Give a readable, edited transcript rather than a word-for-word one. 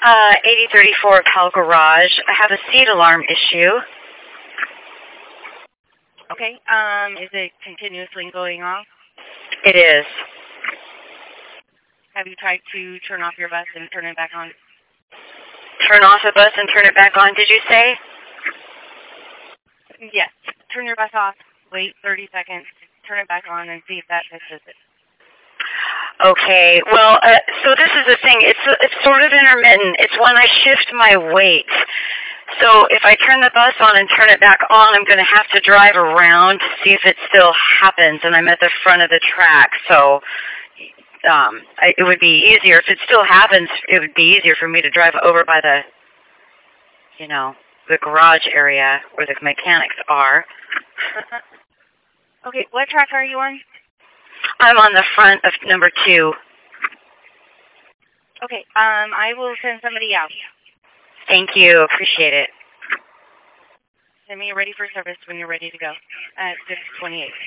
8034 Pell Garage. I have a seat alarm issue. Okay, is it continuously going off? It is. Have you tried to turn off your bus and turn it back on? Turn off the bus and turn it back on, did you say? Yes. Turn your bus off, wait 30 seconds, turn it back on, and see if that fixes it. Okay, well, so this is the thing. It's sort of intermittent. It's when I shift my weight. So if I turn the bus on and turn it back on, I'm going to have to drive around to see if it still happens, and I'm at the front of the track. So it would be easier. If it still happens, it would be easier for me to drive over by the garage area where the mechanics are. Okay, what track are you on? I'm on the front of number 2. Okay, I will send somebody out. Thank you. Appreciate it. Send me ready for service when you're ready to go at 6:28.